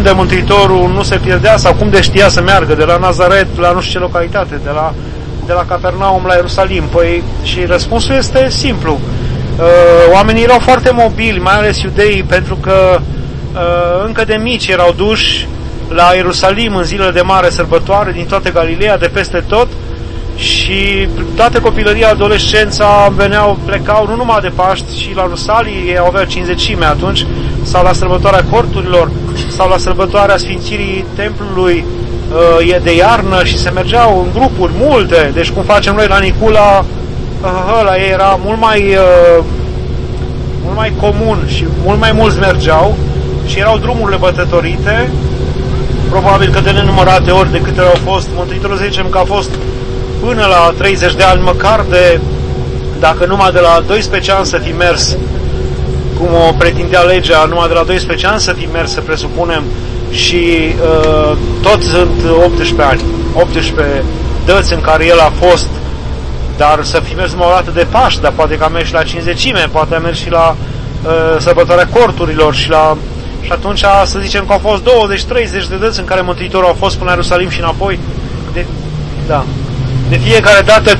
unde Mântuitorul nu se pierdea sau cum de știa să meargă de la Nazaret la nu știu ce localitate, de la Capernaum la Ierusalim. Păi, și răspunsul este simplu. Oamenii erau foarte mobili, mai ales iudeii, pentru că încă de mici erau duși la Ierusalim în zilele de mare sărbătoare din toată Galileea, de peste tot, și toată copilăria, adolescența plecau nu numai de Paști, și la Rusalii, ei aveau cinzecime atunci, sau la sărbătoarea corturilor, sau la sărbătoarea sfințirii templului de iarnă, și se mergeau în grupuri multe. Deci cum facem noi la Nicula, la ei era mult mai comun și mult mai mulți mergeau și erau drumurile bătătorite, probabil că de nenumărate ori de câte au fost. Mântuitorul, zicem că a fost până la 30 de ani măcar, dacă numai de la 12 ani să fi mers, cum o pretindea legea, numai de la 12 ani să fi mers, să presupunem, și tot sunt 18 ani, 18 dăți în care el a fost, dar să fi mers numai o dată de Paști, dar poate că a mers și la cinzecime, poate a mers și la sărbătoarea corturilor, și atunci să zicem că au fost 20-30 de dăți în care Mântuitorul a fost până la Ierusalim și înapoi. De fiecare dată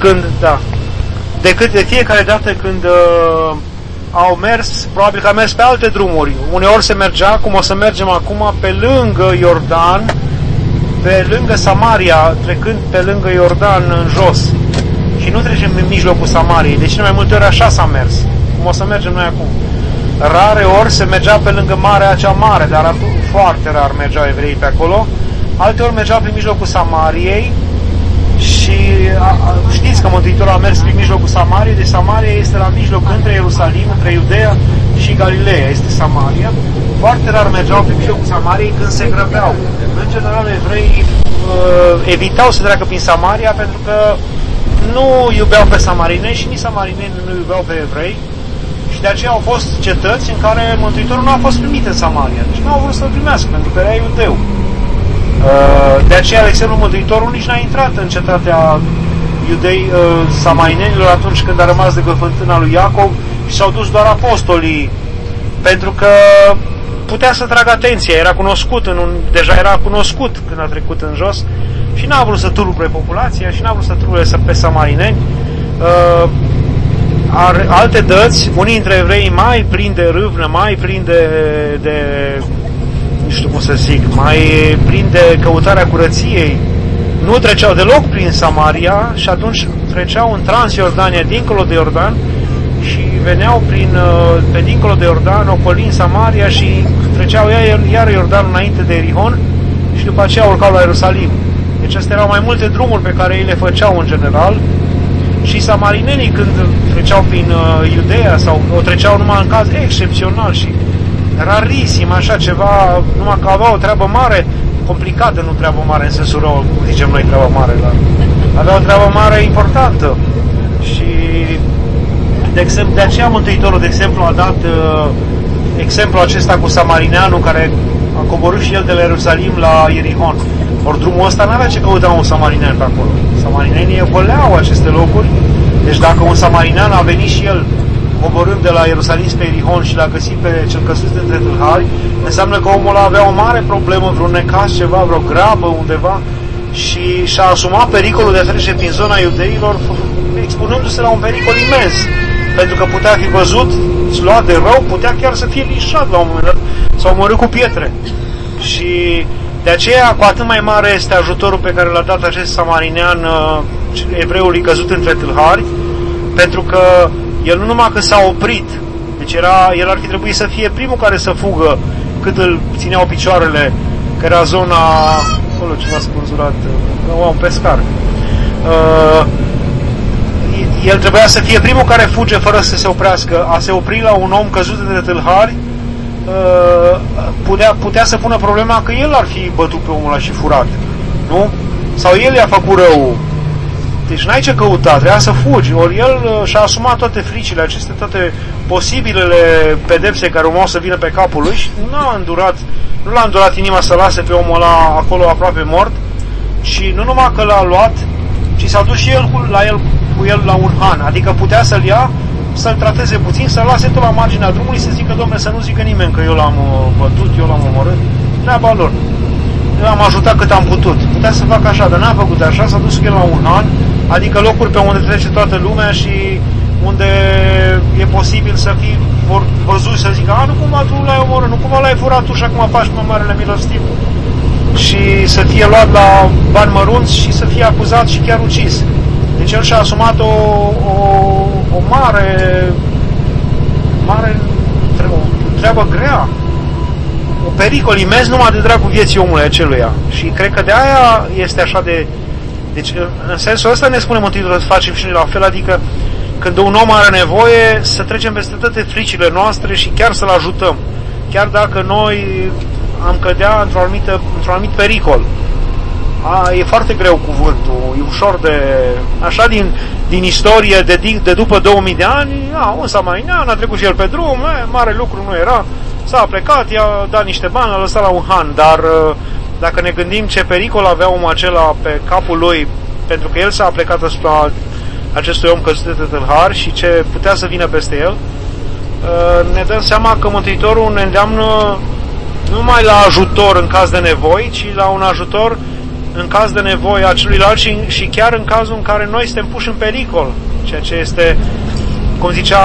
când au mers, probabil că au mers pe alte drumuri. Uneori se mergea, cum o să mergem acum, pe lângă Iordan, pe lângă Samaria, trecând pe lângă Iordan în jos. Și nu trecem în mijlocul Samariei. De cele mai multe ori așa s-a mers, cum o să mergem noi acum. Rare ori se mergea pe lângă marea cea mare, dar foarte rar mergeau evreii pe acolo. Alte ori mergeau pe mijlocul Samariei. Și știți că Mântuitorul a mers prin mijlocul Samariei. Deci Samaria este la mijloc între Ierusalim, între Iudeea și Galileea, este Samaria. Foarte rar mergeau pe mijlocul Samariei când se grăbeau. În general, evreii evitau să treacă prin Samaria pentru că nu iubeau pe samarineni și nici samarineni nu iubeau pe evrei. Și de aceea au fost cetăți în care Mântuitorul nu a fost primit în Samaria. Deci nu au vrut să-l primească, pentru că era iudeu. De aceea, de exemplu, Mântuitorul nici n-a intrat în cetatea samarinenilor atunci când a rămas de fântâna lui Iacov și s-au dus doar apostolii, pentru că putea să tragă atenția, era cunoscut, deja era cunoscut când a trecut în jos și n-a vrut să tulbure populația și n-a vrut să tulbure pe samarineni. Alte dăți, unii dintre evrei mai plini de râvnă, mai plini de nu știu cum să zic, mai plini de căutarea curăției, nu treceau deloc prin Samaria și atunci treceau în Transjordania, dincolo de Iordan, și veneau pe dincolo de Iordan, ocolind Samaria, și treceau iar Iordan înainte de Ierihon și după aceea urcau la Ierusalim. Deci astea erau mai multe drumuri pe care ei le făceau în general. Și samarinenii, când treceau prin Iudeea, sau o treceau numai în caz excepțional și rarisim, așa ceva, numai că aveau o treabă mare, complicată, nu treabă mare în sensul rău, zicem noi treabă mare, dar aveau o treabă mare importantă. Și de aceea Mântuitorul, de exemplu, a dat exemplul acesta cu samarineanul care a coborât și el de la Ierusalim la Ierihon. Ori drumul ăsta n-avea ce căuta un samarinean pe acolo. Samarinenii ocoleau aceste locuri. Deci dacă un samarinean a venit și el coborând de la Ierusalim spre Ierihon și l-a găsit pe cel căzut dintre tâlhari, înseamnă că omul ăla avea o mare problemă, vreun necaz, ceva, vreo grabă undeva, și și-a asumat pericolul de a trece prin zona iudeilor, expunându-se la un pericol imens. Pentru că putea fi văzut, luat de rău, putea chiar să fie lișat la un moment dat, sau omorât cu pietre. Și de aceea, cu atât mai mare este ajutorul pe care l-a dat acest samarinean evreului căzut între tâlhari, pentru că el nu numai că s-a oprit, deci el ar fi trebuit să fie primul care să fugă cât îl țineau picioarele, că era zona, acolo ceva spânzurat, un pescar. El trebuia să fie primul care fuge fără să se oprească. A se opri la un om căzut de tâlhari putea să pună problema că el ar fi bătut pe omul ăla și furat, nu? Sau el i-a făcut rău. Deci n-ai ce căuta, trebuia să fugi. Ori el și-a asumat toate fricile acestea, toate posibilele pedepse care urmau să vină pe capul lui și nu l-a îndurat inima să lase pe omul ăla acolo aproape mort. Și nu numai că l-a luat, ci s-a dus și el cu el la un han. Adică putea să-l ia, să-l trateze puțin, să-l lase tot la marginea drumului, să zică, dom'le, să nu zică nimeni că eu l-am bătut, eu l-am omorât. Treaba lor. Eu am ajutat cât am putut. Putea să facă așa, dar n-a făcut așa, s-a dus el la un an, adică locuri pe unde trece toată lumea și unde e posibil să fii văzut, să zică, nu cumva tu l-ai omorât, nu cumva l-ai furat tu și acum faci pe Marele Milostiv. Și să fie luat la bani mărunți și să fie acuzat și chiar ucis. Deci el și-a asumat o mare treabă grea, un pericol imens numai de dragul vieții omului aceluia. Și cred că de aia este așa de... Deci în sensul ăsta ne spune Mântuitorul să facem și noi la fel, adică când un om are nevoie să trecem peste toate fricile noastre și chiar să-l ajutăm, chiar dacă noi am cădea într-un anumit pericol. E foarte greu cuvântul, e ușor de... Așa din istorie de după 2000 de ani, unsa mai n-a trecut și el pe drum, mare lucru nu era, s-a plecat, i-a dat niște bani, l-a lăsat la un han, dar dacă ne gândim ce pericol avea omul acela pe capul lui, pentru că el s-a plecat asupra acestui om căzut de tâlhar și ce putea să vină peste el, ne dăm seama că Mântuitorul ne îndeamnă nu numai la ajutor în caz de nevoi, ci la un ajutor în caz de nevoie a celuilalt și chiar în cazul în care noi suntem puși în pericol. Ceea ce este, cum zicea,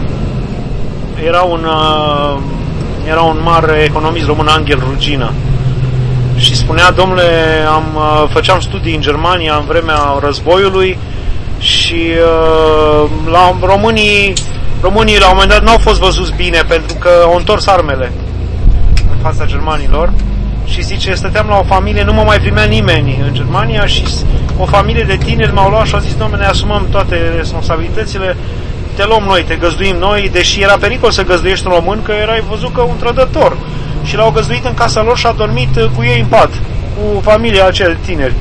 era un mare economist român, Angel Rugină, și spunea, domnule, făceam studii în Germania în vremea războiului și românii la un moment dat n-au fost văzuți bine pentru că au întors armele în fața germanilor. Și zice, stăteam la o familie, nu mă mai primea nimeni în Germania și o familie de tineri m-au luat și au zis, dom'le, ne asumăm toate responsabilitățile, te luăm noi, te găzduim noi, deși era pericol să găzduiești un român, că erai văzut că un trădător. Și l-au găzduit în casa lor și a dormit cu ei în pat, cu familia aceea de tineri.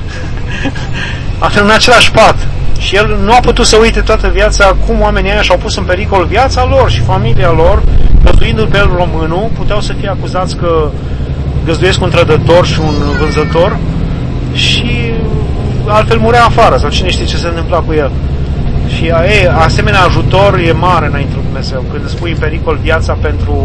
În același pat. Și el nu a putut să uite toată viața cum oamenii ăia și-au pus în pericol viața lor și familia lor, găzduindu-l pe el românul, puteau să fie acuzați că găzduiesc un trădător și un vânzător și altfel murea afară sau cine știe ce se întâmpla cu el. Și asemenea ajutor e mare înainte lui Dumnezeu. Când îți pui în pericol viața pentru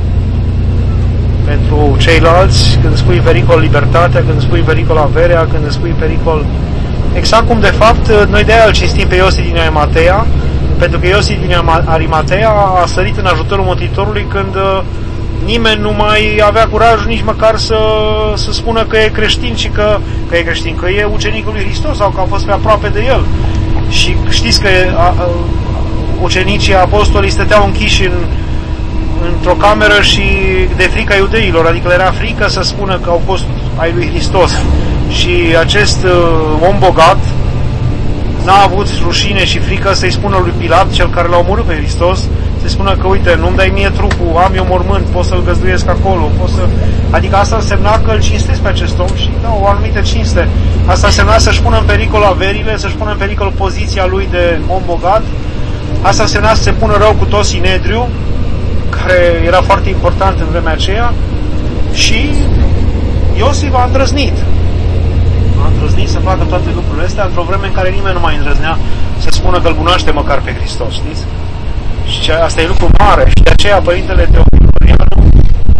ceilalți, când îți pui în pericol libertatea, când îți pui în pericol averea, când îți pui în pericol... Exact cum de fapt noi de aia îl cinstim pe Iosif din Arimatea, pentru că Iosif din Arimatea a sărit în ajutorul Mântuitorului când nimeni nu mai avea curajul nici măcar să spună că e creștin și că e creștin, că e ucenicul lui Hristos sau că a fost pe aproape de el. Și știți că ucenicii apostolii stăteau închiși într-o cameră și de frica iudeilor, adică le era frică să spună că au fost ai lui Hristos. Și acest om bogat n-a avut rușine și frică să-i spună lui Pilat, cel care l-a omorât pe Hristos, să-i spună că, uite, nu-mi dai mie trupul, am eu mormânt, pot să-l găzduiesc acolo, Adică asta însemna că îl cinstesc pe acest om și da, o anumită cinste. Asta însemna să-și pună în pericol averile, să-și pună în pericol poziția lui de om bogat. Asta însemna să se pună rău cu tot Sinedriu, care era foarte important în vremea aceea, și Iosif a îndrăznit. Să facă toate lucrurile astea într-o vreme în care nimeni nu mai îndrăznea să spună că îl cunoaște măcar pe Hristos, știți? Și asta e lucru mare și de aceea Părintele Teofilorianu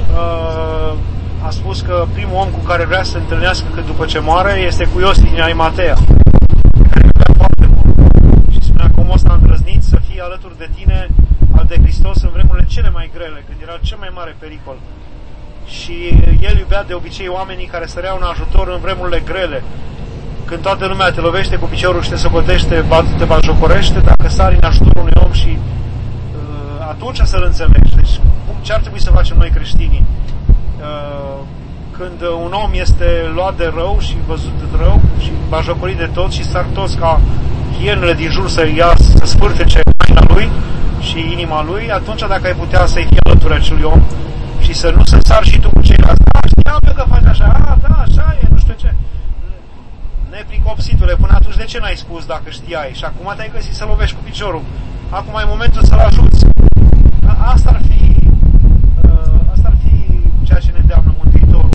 a spus că primul om cu care vrea să se întâlnească cât după ce moare este cu Iosif din Arimatea, care iubea foarte mult și spunea că omul ăsta a îndrăznit să fie alături de tine al de Hristos în vremurile cele mai grele, când era cel mai mare pericol. Și el iubea de obicei oamenii care săreau în ajutor în vremurile grele. Când toată lumea te lovește cu piciorul și te socotește, te batjocorește, dacă sari în ajutorul unui om și atunci să-l înțelegi. Deci ce ar trebui să facem noi creștinii? Când un om este luat de rău și văzut de rău și batjocorit de toți și sar toți ca hienele din jur să sfârtece mâina lui și inima lui, atunci dacă ai putea să-i fii alături acelui om și să nu se sar și tu cu ceilalți. Știam eu că faci așa, da, așa e, nu știu ce. Nepricopsitule, până atunci de ce n-ai spus dacă știai? Și acum te-ai găsit să lovești cu piciorul. Acum e momentul să-l ajuți. Asta ar fi